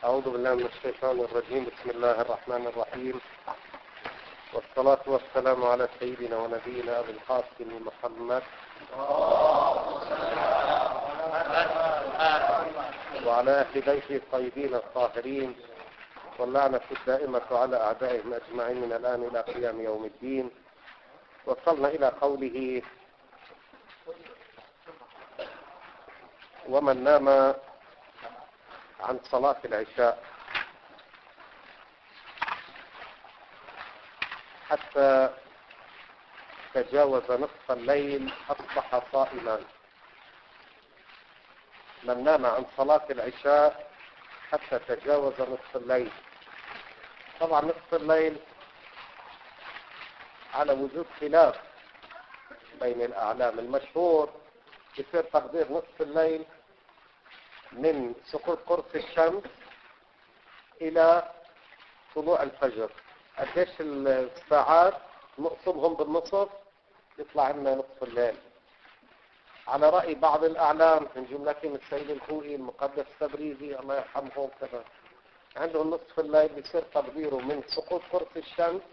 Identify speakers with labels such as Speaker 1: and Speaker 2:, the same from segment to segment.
Speaker 1: أعوذ بالله من الشيطان الرجيم. بسم الله الرحمن الرحيم، والصلاة والسلام على سيدنا ونبينا أبي القاسم محمد وعلى أهل بيته الطيبين الطاهرين، واللعنة الدائمة على أعدائهم أجمعين من الآن إلى قيام يوم الدين. وصلنا إلى قوله: ومن نام عن صلاة العشاء حتى تجاوز نصف الليل أصبح صائما. من نام عن صلاة العشاء حتى تجاوز نصف الليل. طبعا نصف الليل على وجود خلاف بين الأعلام. المشهور يصير تقدير نصف الليل من سقوط قرص الشمس إلى طلوع الفجر. قديش الساعات نقسمهم بالنصف يطلع لنا نصف الليل. على رأي بعض الأعلام من جملتهم السيد الخوئي، المقدس التبريزي الله يرحمه كذا، عندهم نصف الليل يصير تقديره من سقوط قرص الشمس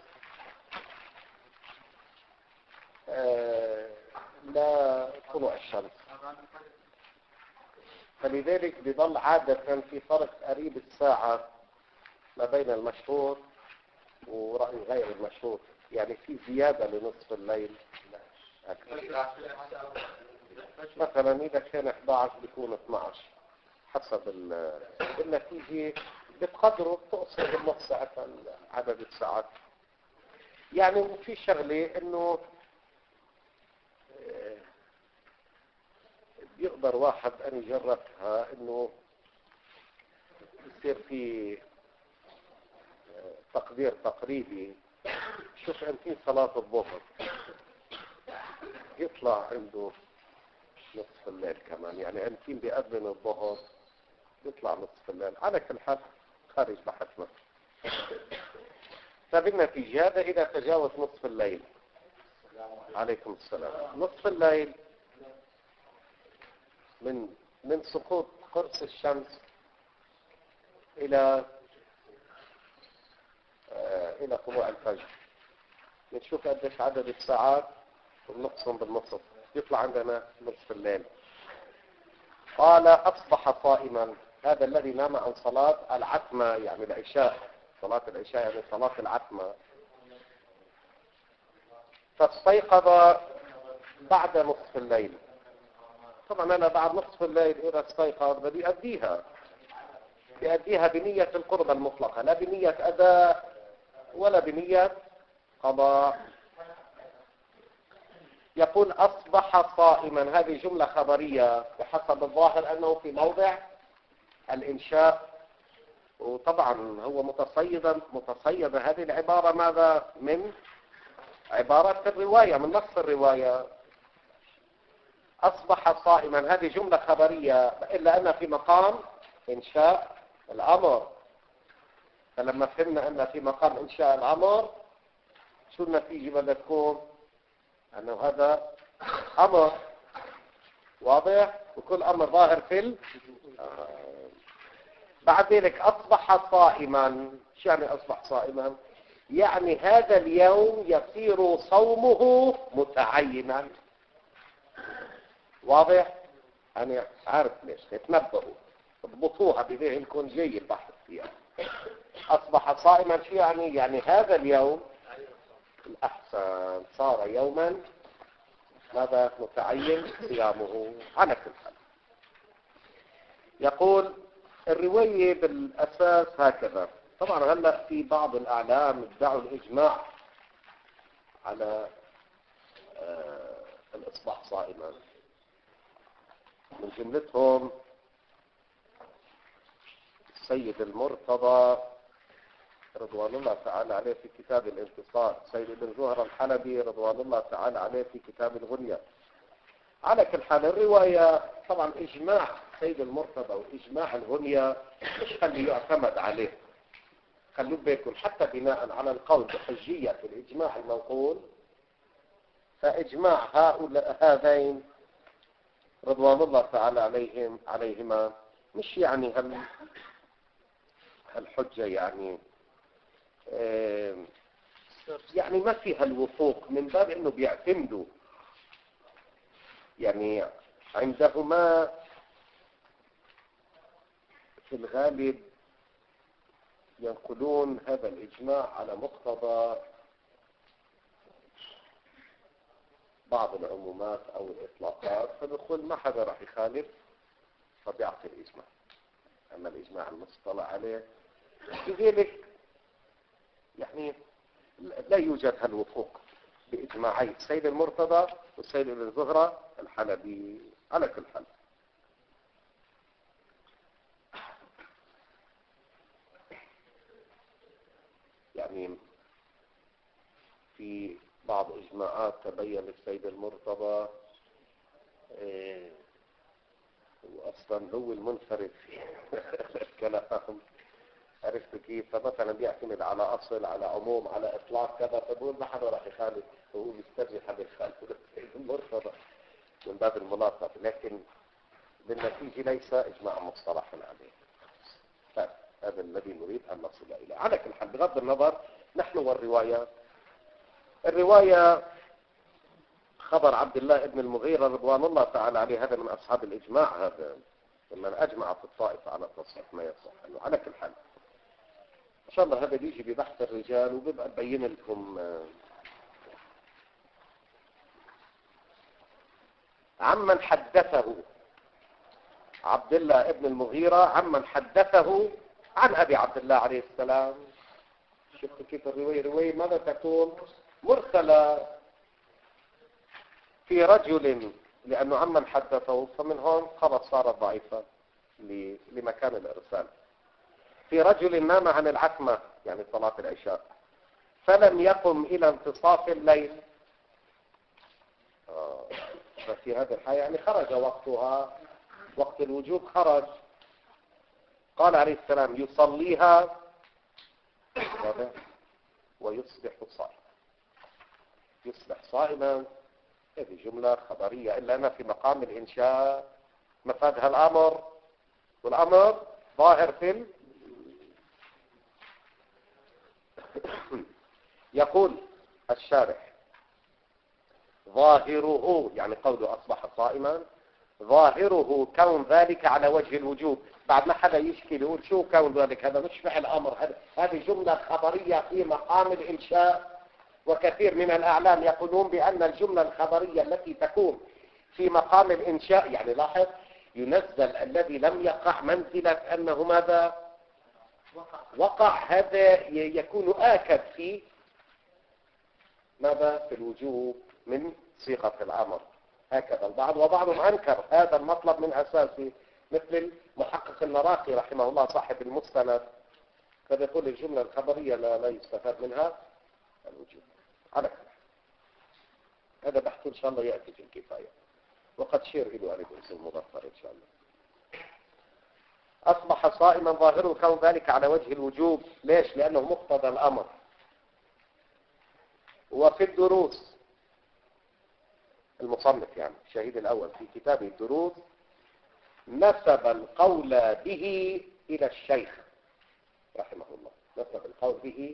Speaker 1: لا طلوع الشمس. فلذلك بيظل عادة في فرق قريب الساعة ما بين المشهور ورأي غير المشهور، يعني في زيادة لنصف الليل أكثر. مثلا إذا كان 11 بيكون 12 حسب النتيجة بتقدروا تقصر بالنص ساعة عدد الساعات. يعني في شغلة إنه يقدر واحد أن يجربها، إنه يصير في تقدير تقريبي. شوف أنتين صلاة الظهر يطلع عنده نصف الليل كمان، يعني أنتين بيأذن الظهر يطلع نصف الليل. على كل حال خارج بحثنا. فبالنتيجة هذا إذا تجاوز نصف الليل. عليكم السلام. نصف الليل من سقوط قرص الشمس إلى طلوع الفجر. نشوف قديش عدد الساعات ونقسم بالنصف يطلع عندنا نصف الليل. قال: أصبح صائما. هذا الذي نام عن صلاة العتمة، يعني العشاء، صلاة العشاء يعني صلاة العتمة، فاستيقظ بعد نصف الليل. طبعا أنا بعد نصف الليل إذا استيقظ بدي بأديها بنية القربة المطلقة، لا بنية أداء ولا بنية قضاء. يقول: أصبح صائما. هذه جملة خبرية بحسب الظاهر أنه في موضع الإنشاء، وطبعا هو متصيد هذه العبارة ماذا؟ من عبارة الرواية، من نص الرواية. أصبح صائما هذه جملة خبرية، إلا أن في مقام إنشاء الأمر. فلما فهمنا أن في مقام إنشاء الأمر، شو النتيجة بدها تكون؟ أنه هذا أمر واضح، وكل أمر ظاهر في بعد ذلك أصبح صائما. شو يعني أصبح صائما؟ يعني هذا اليوم يصير صومه متعينا. واضح؟ أنا عارف ليش تنبهوا اضبطوها بذهنكم جاي البحث فيها. أصبح صائما شو يعني؟ يعني هذا اليوم الأحسن صار يوما ماذا؟ متعين صيامه. على كل حال يقول الرواية بالأساس هكذا. طبعا هلأ في بعض الأعلام ادعوا الإجماع على الإصباح صائما. من جملتهم السيد المرتضى رضوان الله تعالى عليه في كتاب الانتصار، سيد بن زهر الحلبي رضوان الله تعالى عليه في كتاب الغنية. على كل حال الرواية طبعا إجماع سيد المرتضى وإجماع الغنية مش خلي يعتمد عليه. خلوا بيكم حتى بناء على القول بحجية الإجماع المنقول، فإجماع هذين رضوان الله تعالى عليهما مش يعني الحجة يعني ما فيها الوثوق، من باب انه بيعتمدوا عندهما في الغالب ينقلون هذا الإجماع على مقتضى بعض العمومات أو الإطلاقات، فبيقول ما حدا راح يخالف فبيعطي الإجماع. أما الإجماع المصطلح عليه لذلك لا يوجد هالوثوق بإجماعي السيد المرتضى والسيد ابن زهرة الحلبي على كل حال. في بعض إجماعات تبين السيد المرتضى وأصلا هو المنفرد في الكلام، عرفت كيف؟ فمثلا بيعتمد على أصل، على عموم، على إطلاق كذا، فبقول ما حدا راح يخالف، هو بيسترجح حدا يخالف السيد المرتضى من باب الملاطفة، لكن بالنتيجة ليس إجماع مصطلح عليه. هذا الذي نريد أن نصل إليه. على كل حال بغض النظر، نحن الرواية خبر عبد الله ابن المغيرة رضوان الله تعالى عليه، هذا من أصحاب الإجماع، هذا من أجمع في الطائفة على تصحيح ما يصح. على كل حال إن شاء الله هذا بيجي ببحث الرجال وبيبقى نبين لكم عمن حدثه عبد الله ابن المغيرة عمن حدثه عن أبي عبد الله عليه السلام. شفتوا كيف الرواية ماذا تكون؟ مرسلة في رجل، لأنه عمن حدثه فمن هون خلاص صارت ضعيفة لمكان الإرسال. في رجل نام عن العتمة يعني صلاة العشاء فلم يقم إلى انتصاف الليل، ففي هذه الحالة خرج وقتها، وقت الوجوب خرج. قال عليه السلام يصليها ويصبح صائما. يصبح صائما هذه جملة خبرية، إلا أنا في مقام الإنشاء مفادها الأمر، والأمر ظاهر في يقول الشارح ظاهره يعني قوله أصبح صائما، ظاهره كون ذلك على وجه الوجوب. بعد ما حدا يشكي يقول شو كون ذلك، هذا مش فعل أمر، هذه جملة خبرية في مقام الإنشاء. وكثير من الأعلام يقولون بأن الجملة الخبرية التي تكون في مقام الإنشاء لاحظ ينزل الذي لم يقع منزلة أنه ماذا وقع، هذا يكون آكد في ماذا في الوجوب من صيغة الأمر. هكذا البعض، وبعضهم أنكر هذا المطلب من أساسه، مثل المحقق المراقي رحمه الله صاحب المستند، فبيقول الجملة الخبرية لا يستفاد منها الوجوب. على كل هذا بحث إن شاء الله يأتي في الكفاية، وقد شير إلى عليه اسم المظفر إن شاء الله. أصبح صائما ظاهره كون ذلك على وجه الوجوب. ليش؟ لأنه مقتضى الأمر. وفي الدروس المصنف الشهيد الأول في كتابه الدروس نسب القول به إلى الشيخ رحمه الله، نسب القول به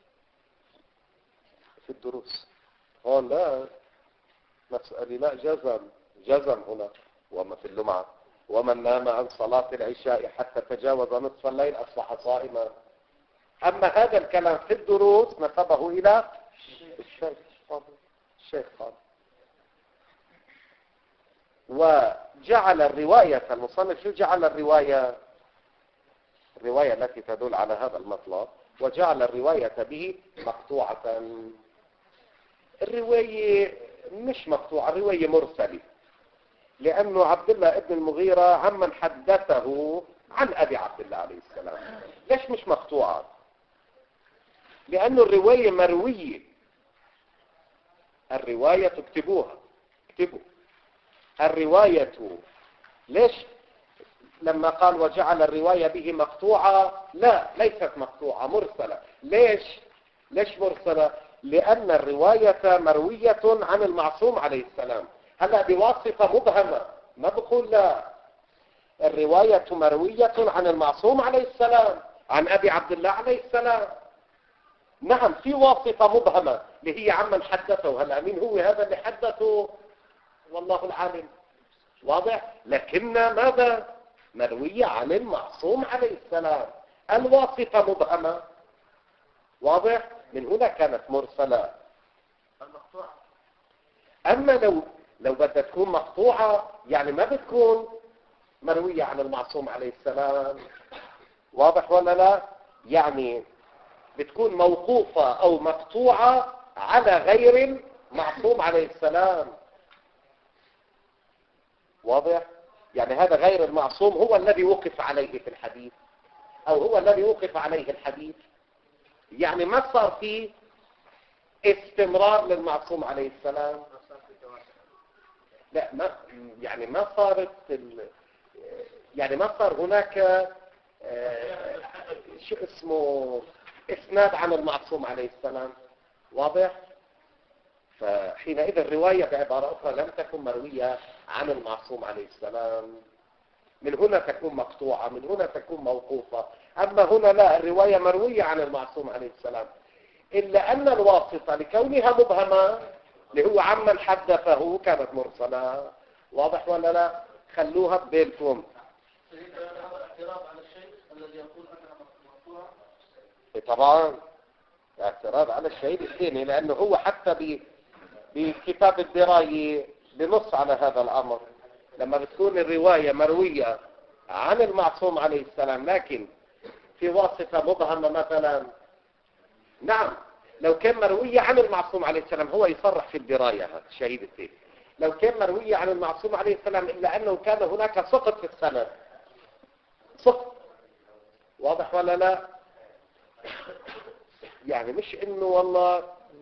Speaker 1: في الدروس. هون لا مسألة، لا جزم هنا. وما في اللمعة ومن نام عن صلاة العشاء حتى تجاوز نصف الليل أصبح صائما. أما هذا الكلام في الدروس نسبه إلى الشيخ قال. وجعل الرواية المصنف جعل الرواية التي تدل على هذا المطلب، وجعل الرواية به مقطوعة. الرواية مش مقطوعة، الرواية مرسلة، لأنه عبد الله ابن المغيرة عمن حدثه عن أبي عبد الله عليه السلام. ليش مش مقطوعة؟ لأنه الرواية مروية. الرواية اكتبوا الرواية. ليش لما قال وجعل الرواية به مقطوعة؟ لا، ليست مقطوعة، مرسلة. ليش مرسلة؟ لأن الرواية مروية عن المعصوم عليه السلام. هلا بواسطة مبهمة، ما بقول لا، الرواية مروية عن المعصوم عليه السلام، عن أبي عبد الله عليه السلام. نعم في واسطة مبهمة اللي هي عمن حدثه. هلا مين هو هذا اللي حدثه؟ والله العالم. واضح؟ لكن ماذا؟ مروية عن المعصوم عليه السلام. الواسطة مبهمة. واضح؟ من هنا كانت مرسلة. أما لو بدها تكون مقطوعة يعني ما بتكون مروية عن المعصوم عليه السلام. واضح ولا لا؟ يعني بتكون موقوفة أو مقطوعة على غير المعصوم عليه السلام. واضح؟ يعني هذا غير المعصوم هو الذي وقف عليه في الحديث، أو هو الذي وقف عليه الحديث. يعني ما صار فيه استمرار للمعصوم عليه السلام. لا ما يعني ما صارت يعني ما صار هناك شو اسمه اسناد عن المعصوم عليه السلام. واضح؟ فحينئذ الرواية بعبارة أخرى لم تكن مروية عن المعصوم عليه السلام. من هنا تكون مقطوعة، من هنا تكون موقوفة. أما هنا لا، الرواية مروية عن المعصوم عليه السلام، إلا أن الواسطة لكونها مبهمة اللي هو عمن حدثه كانت مرسلة. واضح ولا لا؟ خلوها ببالكم. طبعا اعتراض على الشهيد الثاني، لأنه هو حتى بكتاب الدراية بنص على هذا الأمر. لما بتكون الرواية مروية عن المعصوم عليه السلام لكن في واسطة مبهمة مثلا، نعم لو كان مروية عن المعصوم عليه السلام هو يصرح في الدراية هذا الشهيد الثاني. لو كان مروية عن المعصوم عليه السلام إلا أنه كان هناك سقط في السند. سقط. واضح ولا لا؟ يعني مش إنه والله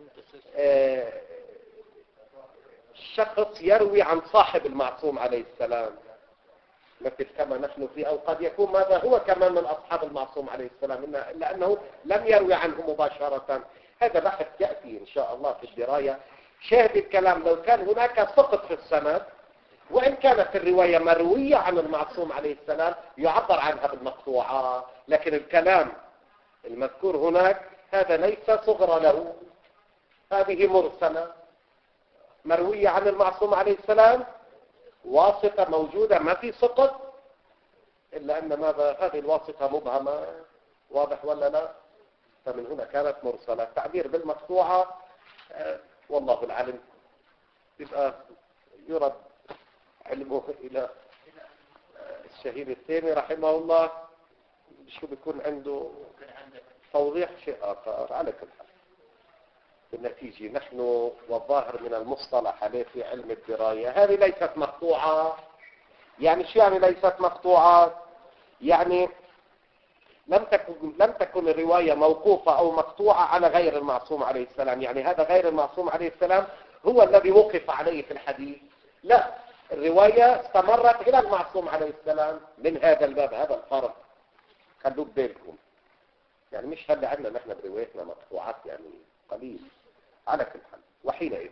Speaker 1: شخص يروي عن صاحب المعصوم عليه السلام مثل كما نحن فيه، أو قد يكون ماذا هو كمان من أصحاب المعصوم عليه السلام إلا أنه لم يروي عنه مباشرة. هذا بحث يأتي إن شاء الله في الدراية. شاهد الكلام لو كان هناك سقط في السند وإن كانت الرواية مروية عن المعصوم عليه السلام يعبر عنها بالمقطوعة، لكن الكلام المذكور هناك هذا ليس صغر له، هذه مرسلة مروية عن المعصوم عليه السلام، واسطة موجودة ما في سقط، إلا أن ماذا هذه الواسطة مبهمة. واضح ولا لا؟ فمن هنا كانت مرسلة. التعبير بالمقطوعة والله العلم يبقى يرد علمه إلى الشهيد الثاني رحمه الله، شو بيكون عنده توضيح شيء آخر. على كل حال بالنتيجة نحن والظاهر من المصطلح عليه في علم الدراية هذه ليست مقطوعة. يعني شو يعني ليست مقطوعة؟ يعني لم تكن الرواية موقوفة أو مقطوعة على غير المعصوم عليه السلام. يعني هذا غير المعصوم عليه السلام هو الذي وقف عليه في الحديث. لا، الرواية استمرت إلى المعصوم عليه السلام. من هذا الباب هذا الفرق خلوا بالكم. يعني مش هذا عندنا نحن بروايتنا مقطوعات يعني قليل. على كل حال وحينئذ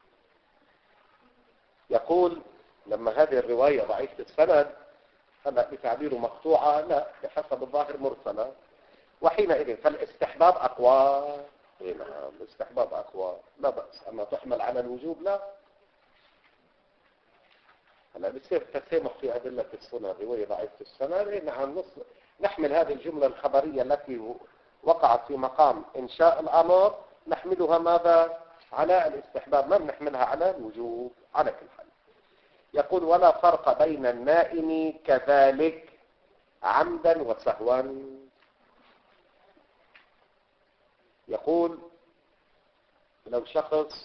Speaker 1: يقول لما هذه الرواية ضعيفة السند هلا بتعبيره مقطوعة، لا بحسب الظاهر مرسلة. وحينئذ فالاستحباب أقوى. نعم الاستحباب أقوى لا بأس. أما تحمل على الوجوب لا. هلا بصير تسامح في أدلة السنة رواية ضعيفة السند. نعم نحمل هذه الجملة الخبرية التي وقعت في مقام إنشاء الأمر نحملها ماذا؟ على الاستحباب، ما نحملها على الوجوب. على كل حال يقول ولا فرق بين النائم كذلك عمدا وسهوا. يقول لو شخص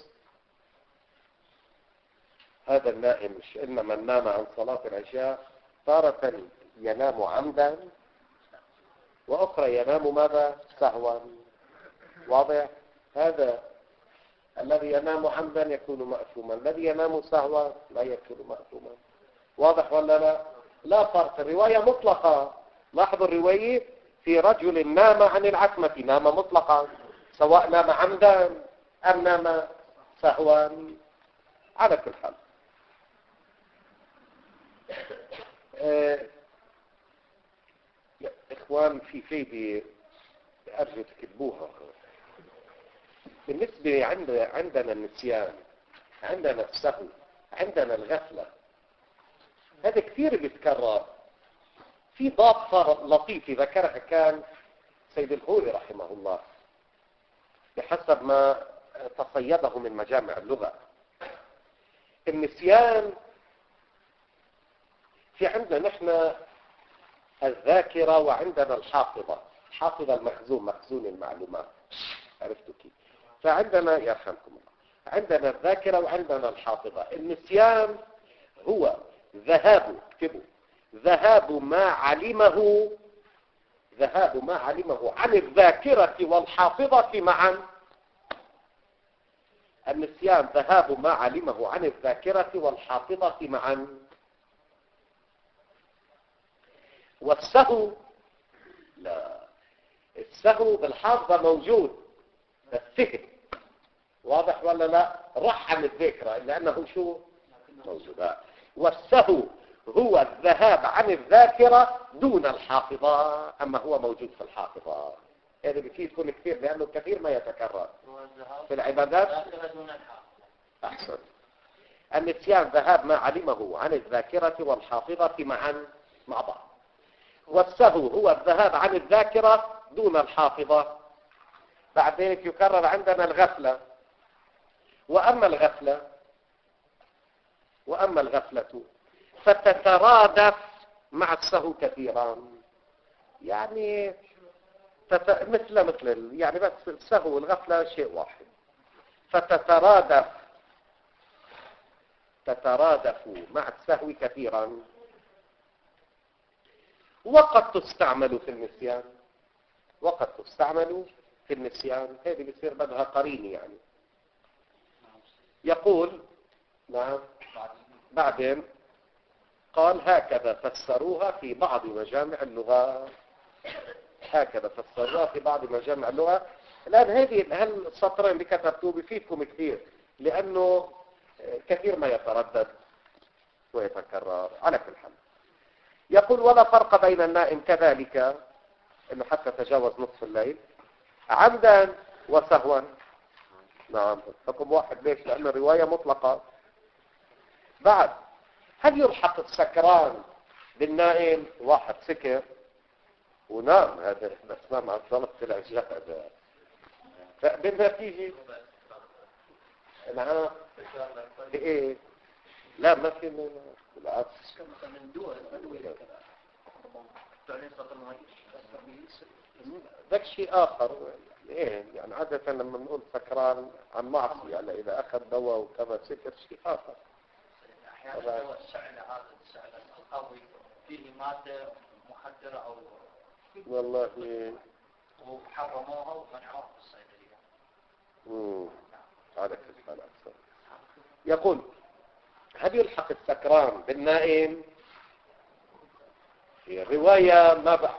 Speaker 1: هذا النائم مش إن من نام عن صلاة العشاء تارة ينام عمدا وأخرى ينام ماذا؟ سهوا. واضح؟ هذا الذي ينام عمدا يكون مأثوما، الذي ينام سهوا لا يكون مأثوما. واضح ولا لا؟ لا فرق. الرواية مطلقة. لاحظوا الرواية في رجل نام عن العتمة نام مطلقا، سواء نام عمدا أم نام سهوا. على كل حال اخوان في فايدة ارجو تكتبوها. بالنسبة عندنا النسيان، عندنا السهو، عندنا الغفلة، هذا كثير بيتكرر. في ضابطة لطيفة ذكرها كان سيد الهوري رحمه الله بحسب ما تصيده من مجامع اللغة. النسيان في عندنا نحن الذاكرة وعندنا الحافظة. الحافظة المخزون، مخزون المعلومات، عرفتوا كيف؟ فعندنا يرحمكم الله عندنا الذاكرة وعندنا الحافظة. النسيان هو ذهاب، اكتبوا، ذهاب ما علمه عن الذاكرة والحافظة معا. النسيان ذهاب ما علمه عن الذاكرة والحافظة معا. والسهو لا، السهو بالحافظة موجود، السهو واضح ولا لا؟ راح عن الذاكرة لأنه شو موجود. والسهو هو الذهاب عن الذاكرة دون الحافظة، أما هو موجود في الحافظة. هذا بيفيدكم كثير لأنه كثير ما يتكرر في العبادات. أحسن. النسيان ذهاب ما علمه عن الذاكرة والحافظة معا مع بعض. والسهو هو الذهاب عن الذاكرة دون الحافظة. بعد ذلك يكرر عندنا الغفلة. وأما الغفلة فتترادف مع السهو كثيرا. يعني مثل يعني بس السهو والغفلة شيء واحد. فتترادف مع السهو كثيرا. وقد تستعمل في النسيان. هذه بيصير بدها قرين يعني. يقول نعم بعدين قال هكذا فسروها في بعض مجامع اللغة. الآن هذه السطرين اللي كتبتوه بفيدكم كثير لأنه كثير ما يتردد ويتكرر. على كل حال يقول ولا فرق بين النائم كذلك انه حتى تجاوز نصف الليل عمدا وسهوا. نعم رقم واحد. ليش؟ لأن الرواية مطلقة. بعد هل يلحق السكران بالنائم؟ واحد سكر ونام، هذا بس نام على الظلف في العشاء هذا. فبالنتيجة نعم ايه لا ما في بالعكس. ذاك شيء آخر. إيه يعني عادة لما نقول سكران عن معصية يعني إذا أخذ دواء وكذا سكر شيء آخر.
Speaker 2: أحيانا دواء السعل هذا السعل القوي فيه مادة مخدرة أو
Speaker 1: والله
Speaker 2: وحرموها ومنعوها في الصيدلية.
Speaker 1: على كل حال أكثر. يقول هل يلحق السكران بالنائم؟ في الرواية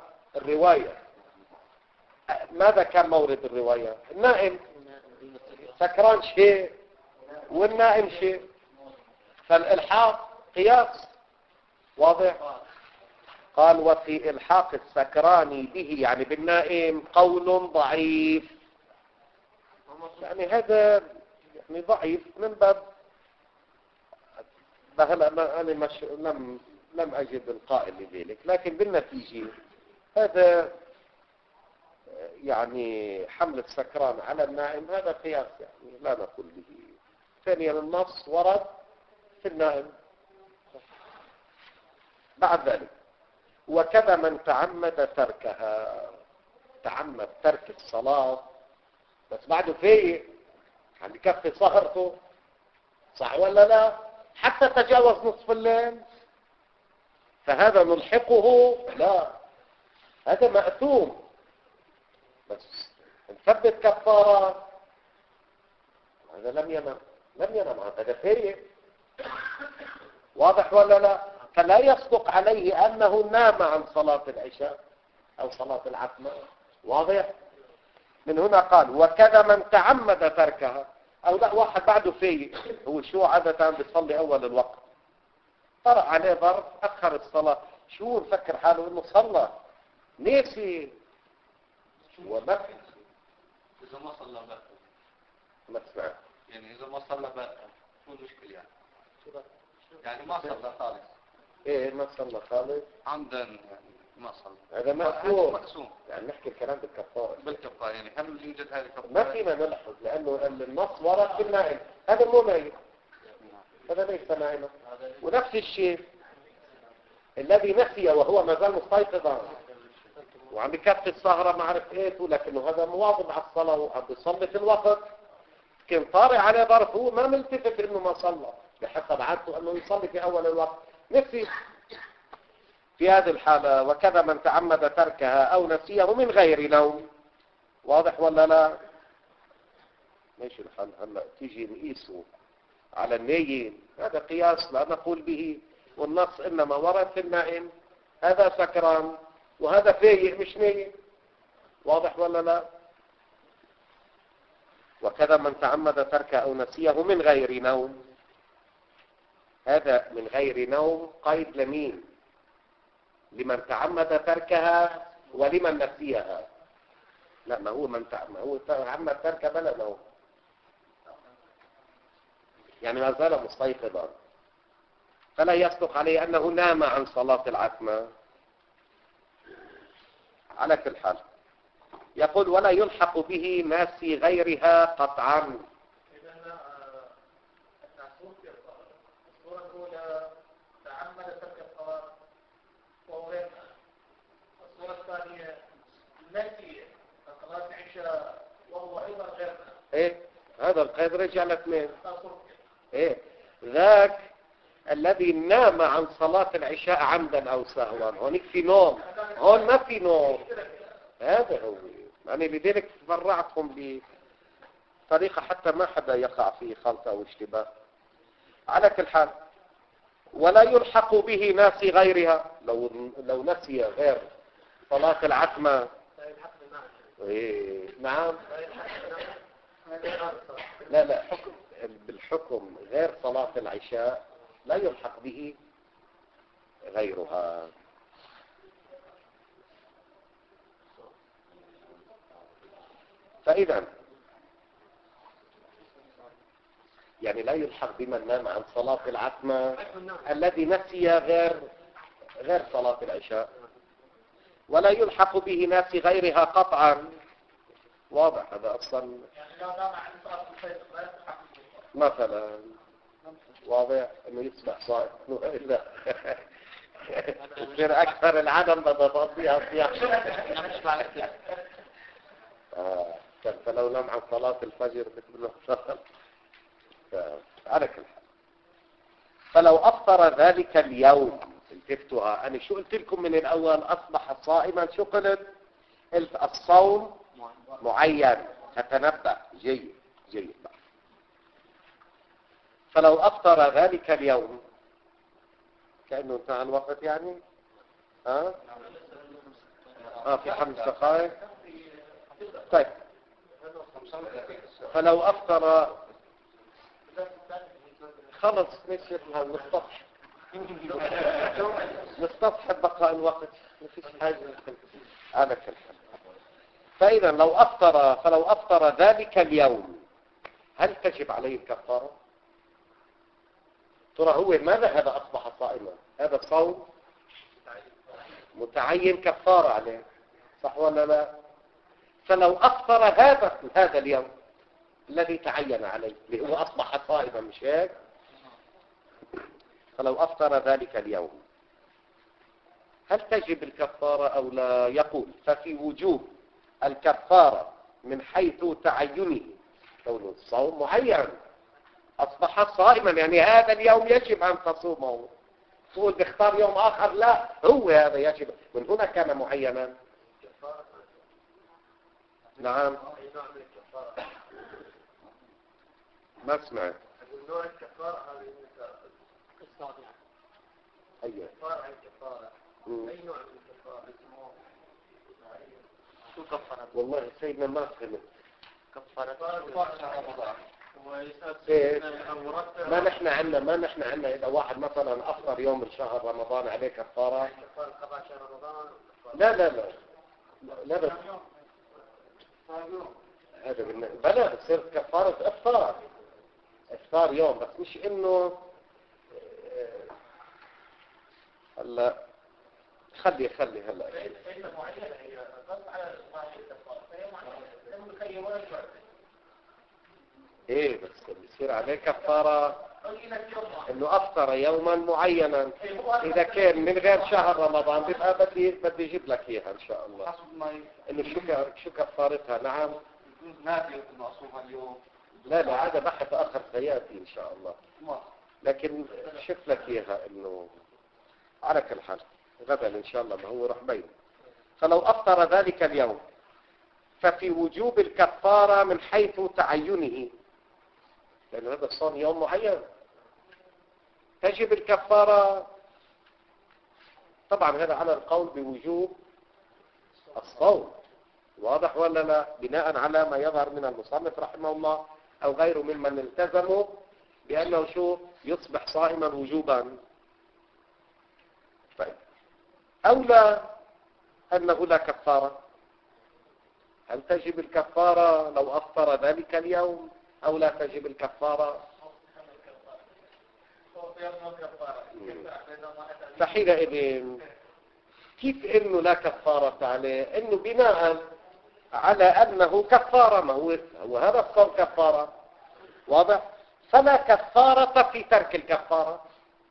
Speaker 1: ماذا كان مورد الرواية؟ النائم سكران شيء والنائم شيء، فالإلحاق قياس واضح. قال وفي إلحاق السكران به يعني بالنائم قول ضعيف. يعني هذا يعني ضعيف من باب أنا لم أجد القائل لذلك، لكن بالنتيجة هذا يعني حمل السكران على النائم هذا قياس يعني لا نقول به. ثانيا النص ورد في النائم. بعد ذلك وكذا من تعمد تركها، تعمد ترك الصلاة بس بعده فيه عند كفي سهرته صح ولا لا حتى تجاوز نصف الليل، فهذا نلحقه؟ لا، هذا مأثوم. بس نثبت كفارة هذا لم ينام هذا فيه. واضح ولا لا؟ فلا يصدق عليه أنه نام عن صلاة العشاء أو صلاة العتمة. واضح؟ من هنا قال وكذا من تعمد تركها. أو لا واحد بعده فيه هو شو عادة بيصلي أول الوقت طرأ عليه ظرف أخر الصلاة، شو نفكر حاله إنه صلى نسي وبكى.
Speaker 2: إذا ما صلى بقى
Speaker 1: ما تسمع.
Speaker 2: يعني إذا ما صلى بقى شو المشكلة يعني؟ يعني ما صلى خالص.
Speaker 1: إيه ما صلى خالص؟
Speaker 2: عمدا يعني ما صلى.
Speaker 1: هذا
Speaker 2: مقسوم.
Speaker 1: يعني نحكي الكلام بالكفارة.
Speaker 2: بالكفارة يعني هل يوجد هذه الكفارة؟
Speaker 1: ما فينا نلحظ لأنه النص ورد في النائم. هذا مو نايم. هذا ليس نائما. ونفس الشيء الذي نسي وهو ما زال مستيقظا وعم بكفي السهرة ما عرف ايه ولكنه هذا مواظب على الصلاة وعم بيصلي في الوقت كان طارئ على ظرف هو ما ملتفت انه ما صلى بحسب عادته انه يصلي في اول الوقت نسي في هذه الحالة. وكذا من تعمد تركها او نسيه من غير نوم. واضح ولا لا؟ ماشي الحال. هلا تيجي نقيسه على النيين هذا قياس لا نقول به. والنص انما ورد في النائم هذا سكران وهذا فايق مش نايم. واضح ولا لا؟ وكذا من تعمد تركها او نسيه من غير نوم. هذا من غير نوم قيد لمين؟ لمن تعمد تركها ولمن نسيها. لا ما هو هو تعمد تركها بلا نوم يعني ما زال مستيقظا فلا يصدق عليه انه نام عن صلاة العتمة. على كل حال يقول ولا يلحق به ناسي غيرها قطعا.
Speaker 3: الصورة الأولى تعمد ترك الصلاة وهو ينسى. الصورة الثانية نسي صلاة العشاء وهو أيضا غير.
Speaker 1: ايه هذا القيد رجع لاثنين. ايه ذاك الذي نام عن صلاة العشاء عمدا او سهوا. هونيك في نوم. هون ما في نوم. هذا هو يعني لذلك فرعتهم بطريقة حتى ما حدا يقع في خلط او اشتباه. على كل حال ولا يلحق به ناسي غيرها. لو نسي غير صلاة العتمة إيه نعم لا بالحكم غير صلاة العشاء لا يلحق به غيرها. فإذا يعني لا يلحق بمن نام عن صلاة العتمة الذي نسي غير صلاة العشاء. ولا يلحق به ناسي غيرها قطعا. واضح هذا أصلا
Speaker 3: يعني لو نام عن صلاة الفجر لا يلحق
Speaker 1: مثلا. واضح انه يصبح صائم لا يصير اكثر العدم بدها تقضيها صيام. فلو نام عن صلاة الفجر بتقول له على كل حال. فلو افطر ذلك اليوم التفتها انا شو قلت لكم من الاول اصبح صائما. شو قلت؟ الصوم معين. تتنبأ جيد فلو أفطر ذلك اليوم كأنه انتهى الوقت يعني في 5 دقائق. طيب فلو أفطر خلص نشر نستصحب بقاء الوقت ما فيش حاجة. على كل حال فإذا فلو أفطر ذلك اليوم هل تجب عليه الكفارة؟ ترى هو ماذا هذا أصبح صائما؟ هذا صوم متعين كفارة عليه صح ولا لا؟ فلو أفطر هذا اليوم الذي تعين عليه اللي هو أصبح صائما مش هيك؟ فلو أفطر ذلك اليوم هل تجب الكفارة أو لا؟ يقول ففي وجوب الكفارة من حيث تعينه كونه الصوم معين أصبح صائما يعني هذا اليوم يجب أن تصومه. تقول بيختار يوم آخر لا هو هذا يجب من هنا كان معينا. نعم ما سمعت.
Speaker 3: نوع الكفارة هذه
Speaker 1: أيوة
Speaker 3: الكفارة أي نوع من الكفارة؟
Speaker 2: شو كفارة؟
Speaker 1: والله سيدنا ما فهمت.
Speaker 2: كفارة رمضان.
Speaker 1: ما نحن عندنا إذا واحد مثلا أفطر يوم من شهر رمضان عليه كفارة.
Speaker 3: كفارة قضاء شهر رمضان.
Speaker 1: لا لا بس هذا بلا بتصير كفارة افطار يوم، بس مش انه هلا خلي هلا ايه بس بيصير عليه كفارة انه افطر يوما معينا. اذا كان من غير شهر رمضان بيبقى بدي اجيب لك اياها ان شاء الله انه شو كفارتها. نعم
Speaker 2: نادي انه اصومها اليوم.
Speaker 1: لا هذا بحث اخر سياتي ان شاء الله، لكن شوف لك اياها انه على كل حال غدا ان شاء الله ما هو رح بين. فلو افطر ذلك اليوم ففي وجوب الكفارة من حيث تعينه، لأن هذا الصوم يوم معين تجب الكفارة. طبعا هذا على القول بوجوب الصوم، واضح ولا لا؟ بناء على ما يظهر من المصنف رحمه الله أو غيره ممن التزموا بأنه شو يصبح صائما وجوبا. طيب أولى أنه لا كفارة، هل تجب الكفارة لو أفطر ذلك اليوم أو لا تجب الكفارة؟ فحينئذ كيف إنه لا كفارة عليه؟ إنه بناء على أنه كفارة، ما هو هذا الصوم كفارة، واضح؟ فلا كفارة في ترك الكفارة،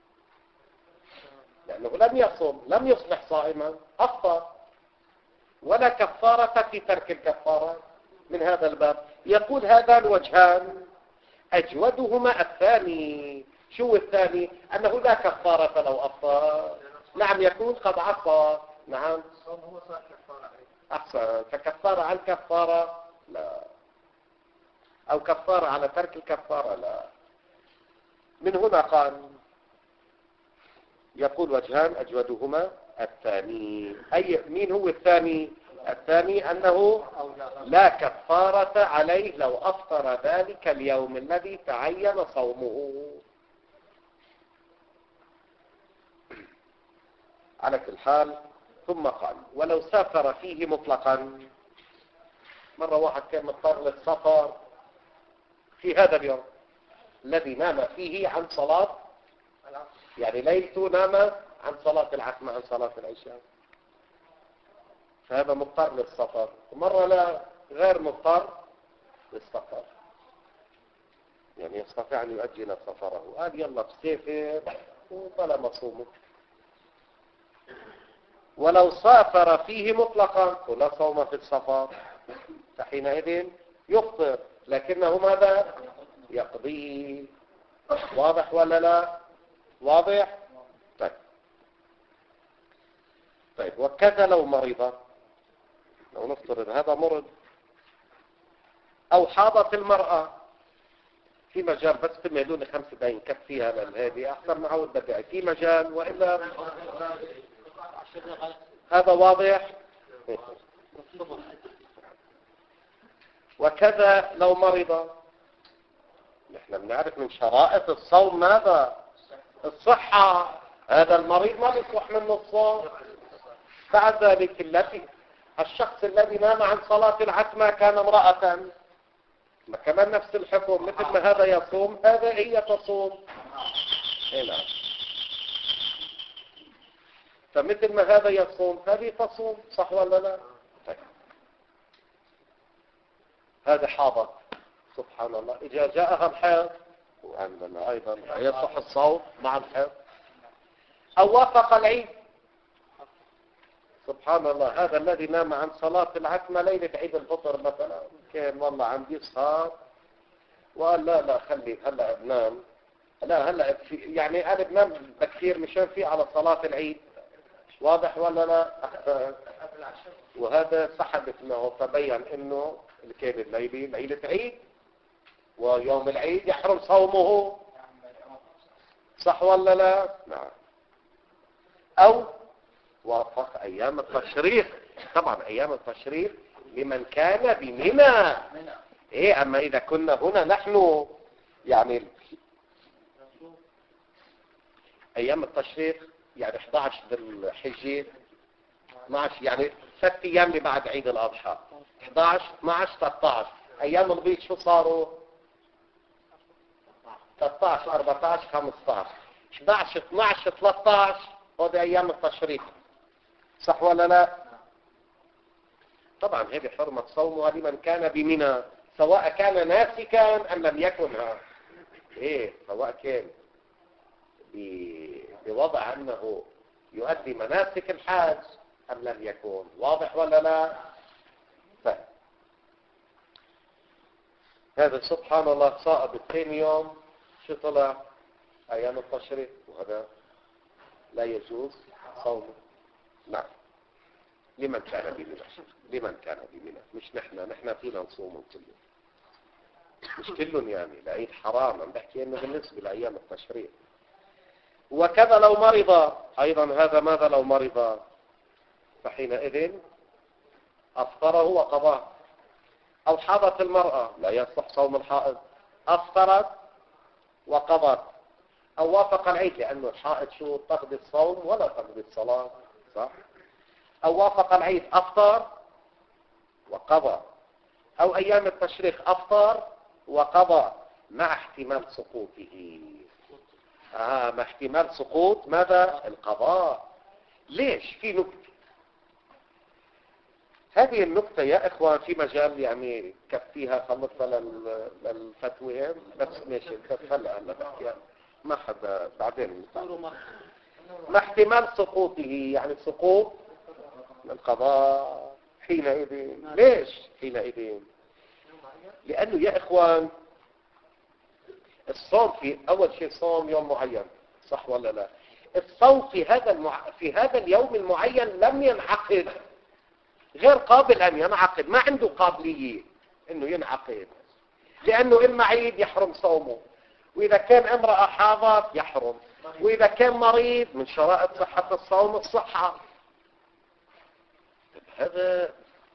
Speaker 1: لأنه لم يصبح صائما، أفطر، ولا كفارة في ترك الكفارة. من هذا الباب يقول هذا الوجهان أجودهما الثاني. شو الثاني؟ أنه لا كفارة لو أفطر. نعم يكون قد عصى. نعم أحسن. فكفارة عن كفارة لا، أو كفارة على ترك الكفارة لا. من هنا قال يقول وجهان أجودهما الثاني. أي مين هو الثاني؟ الثاني أنه لا كفارة عليه لو أفطر ذلك اليوم الذي تعين صومه. على كل حال ثم قال ولو سافر فيه مطلقا. مرة واحد كان مضطر للسفر في هذا اليوم الذي نام فيه عن صلاة، يعني ليلته نام عن صلاة العتمة عن صلاة العشاء، فهذا مضطر للسفر. ومرة لا غير مضطر للسفر، يعني يستطيع أن يؤجل سفره. قال يلا بسافر وبلا مصومه. ولو سافر فيه مطلقا ولا صوم في السفر فحينئذ يفطر، لكنه ماذا؟ يقضي. واضح ولا لا؟ واضح؟ طيب وكذا لو مرض، لو نفترض هذا مرض أو حاضت المرأة، في مجال بس تمهلوني 5 دقايق كفيها هذه أحسن ما عود بدعي في مجال، وإلا هذا واضح. وكذا لو مرض، نحن بنعرف من شرائط الصوم ماذا؟ الصحة. هذا المريض ما بيصح منه الصوم. بعد ذلك الشخص الذي نام عن صلاة العتمة كان امرأة، ما كمان نفس الحكم، مثل ما هذا يصوم هذا هي تصوم. هنا فمثل ما هذا يصوم هذه تصوم، صح ولا لا؟ طيب. هذا حاضر سبحان الله، إذا جاءها الحيض وعندنا أيضا يصح الصوم مع الحيض، أو وافق العيد. سبحان الله، هذا الذي نام عن صلاة العتمة ليلة عيد الفطر مثلا، كان والله عندي صار وقال لا خلي هلا بنام، لا هلا يعني أنا بنام بكثير مشان في على صلاة العيد. واضح ولا لا؟ وهذا سحبت معه، تبين انه كان الليلة ليلة عيد ويوم العيد يحرم صومه، صح ولا لا؟ نعم. او وافق ايام التشريق، طبعا ايام التشريق لمن كان بمنى. ايه اما اذا كنا هنا نحن يعني ايام التشريق يعني 11 ذي الحجة 12 يعني ست ايام اللي بعد عيد الاضحى 11 12 13 ايام البيض شو صاروا 13 14 15 11 12 13 هذه ايام التشريق صح ولا لا؟ طبعا هذه حرمة صومها لمن كان بمنى سواء كان ناسكا ام لم يكنها سواء كان بوضع انه يؤدي مناسك الحاج ام لم يكن واضح ولا لا؟ طيب هذا سبحان الله صائب الثاني يوم شو طلع ايام التشريق وهذا لا يجوز صومه. نعم لمن كان بمنى مش نحن فينا نصوم كلهم مش كلهم يعني العيد حرام عم بحكي انه بالنسبه لايام التشريق. وكذا لو مرض ايضا هذا ماذا لو مرض فحينئذ افطره وقضاه. او حاضت المراه لا يصح صوم الحائض افطرت وقضت. او وافق العيد لانه الحائض شو تقضي الصوم ولا تقضي الصلاه صح. او وافق العيد افطر وقضى. او ايام التشريق افطر وقضى مع احتمال سقوطه مع احتمال سقوط ماذا القضاء. ليش؟ في نكتة هذه النكتة يا اخوان في مجال يعني كفيها خلصنا للفتوى بس ماشي بس هلا بحكي ما حدا بعدين مع احتمال سقوطه يعني سقوط القضاء حينئذ. ليش حينئذ؟ لأنه يا إخوان الصوم في أول شيء صوم يوم معين صح ولا لا؟ الصوم في هذا اليوم المعين لم ينعقد غير قابل أن ينعقد ما عنده قابلية إنه ينعقد لأنه إما عيد يحرم صومه وإذا كان امرأة حاضت يحرم وإذا كان مريض من شرائط صحة الصوم الصحة. هذا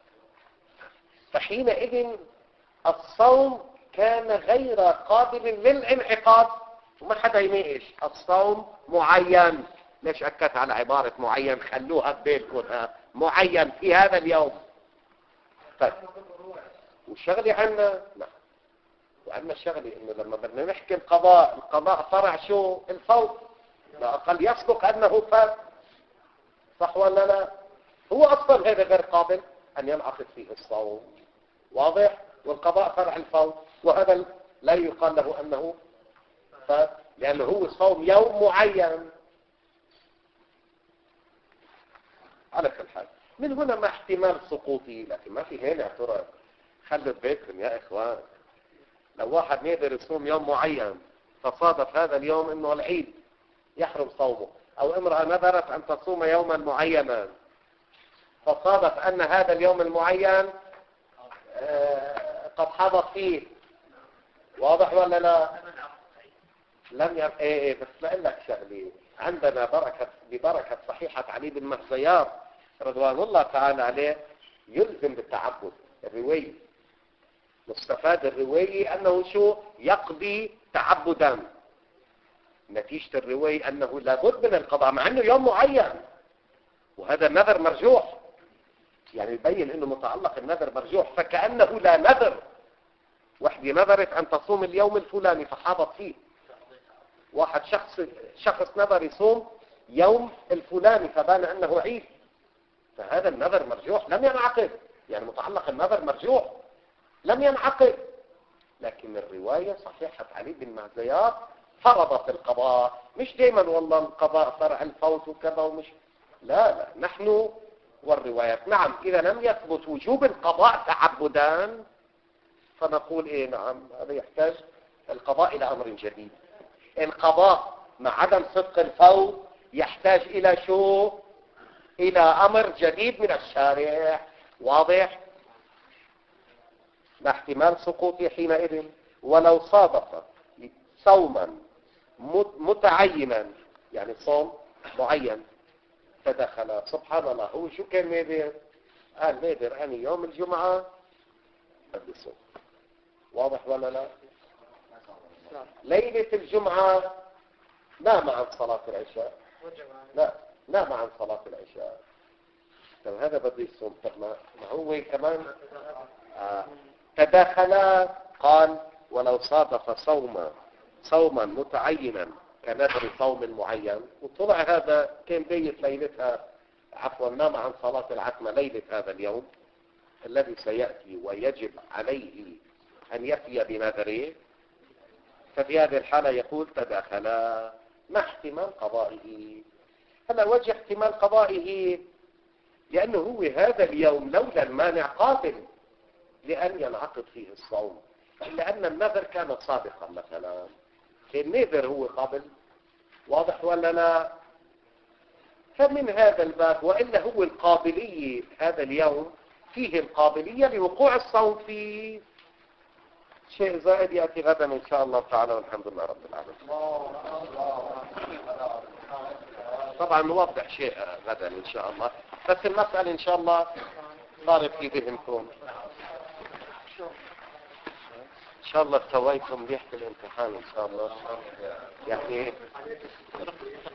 Speaker 1: فحينئذ الصوم كان غير قابل للانعقاد وما حدا يناقش الصوم معين. ليش أكدت على عبارة معين؟ خلوها ببيتكم معين في هذا اليوم. طيب والشغلة عنا لا وعنا الشغلة إنه لما بدنا نحكي القضاء فرع شو الفوت لا أقل يسبق أنه فات صح ولا لا؟ هو أصلا هذا غير قابل أن ينعقد فيه الصوم واضح. والقضاء فرع الفوت وهذا لا يقال له أنه فات لأنه هو صوم يوم معين. على كل حال من هنا ما احتمال سقوطي لكن ما في هنا ترى خلوا بيتكم يا إخوان. لو واحد يقدر يصوم يوم معين فصادف هذا اليوم إنه العيد يحرم صومه أو امرأة نذرت أن تصوم يوما معينا فصادف أن هذا اليوم المعين قد حضر فيه واضح ولا لا؟ لم بس لأقول لك شغلي عندنا ببركة صحيحة علي بن مهزيار رضوان الله تعالى عليه يلزم بالتعبد الروي مستفاد الروي أنه شو يقضي تعبدا. نتيجة الروي أنه لابد من القضاء مع أنه يوم معين وهذا النذر مرجوح يعني يبين أنه متعلق النذر مرجوح فكأنه لا نذر. وحدة نذرت أن تصوم اليوم الفلاني فحاضت فيه واحد شخص نذر يصوم يوم الفلاني فبان أنه عيد فهذا النذر مرجوح لم ينعقد يعني متعلق النذر مرجوح لم ينعقد. لكن الرواية صحيحة علي بن مهزيار فرضت القضاء مش دايما والله القضاء فرع الفوت وكذا ومش لا نحن والروايات. نعم إذا لم يثبت وجوب القضاء تعبدان فنقول نعم هذا يحتاج القضاء إلى أمر جديد. القضاء مع عدم صدق الفوت يحتاج إلى شو؟ إلى أمر جديد من الشارع واضح. مع احتمال سقوطه حينئذ. ولو صادف صوما متعينا يعني صوم معين فدخل سبحان الله هو شو كان نادر؟ قال نادر أنا يوم الجمعة بدي صوم واضح ولا لا؟ ليلة الجمعة نام عن صلاة العشاء لا نام عن صلاة العشاء طب هذا بده يصوم. طب ما هو كمان تداخلا. قال ولو صادف صوما متعينا كنذر صوم معين، وطلع هذا كان بيت ليلتها، عفوا نام عن صلاة العتمة ليلة هذا اليوم الذي سيأتي ويجب عليه أن يفي بنذره، ففي هذه الحالة يقول تداخلا مع احتمال قضائه. هلا وجه احتمال قضائه لأنه هو هذا اليوم لولا المانع قابل لأن ينعقد فيه الصوم، لأن النذر كان صادقا مثلا، النذر هو قبل، واضح ولا لا؟ فمن هذا الباب، وإلا هو القابلية هذا اليوم فيه القابلية لوقوع الصوم فيه. شيء زائد يأتي غدا إن شاء الله تعالى، والحمد لله رب العالمين. طبعا نوضح شيء غدا إن شاء الله، بس المسألة إن شاء الله صارت في ذهنكم. إن شاء الله سويتم ريحة الامتحان إن شاء الله يعني